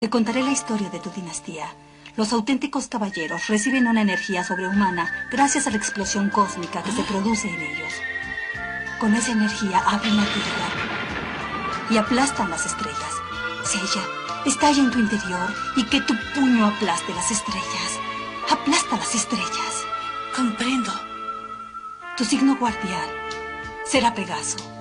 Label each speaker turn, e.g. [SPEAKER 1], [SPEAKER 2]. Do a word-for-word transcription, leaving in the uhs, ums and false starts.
[SPEAKER 1] Te contaré la historia de tu dinastía. Los auténticos caballeros reciben una energía sobrehumana gracias a la explosión cósmica que se produce en ellos. Con esa energía abren la tierra y aplastan las estrellas. Sella, estalla en tu interior y que tu puño aplaste las estrellas. Aplasta las estrellas.
[SPEAKER 2] Comprendo.
[SPEAKER 1] Tu signo guardián será Pegaso.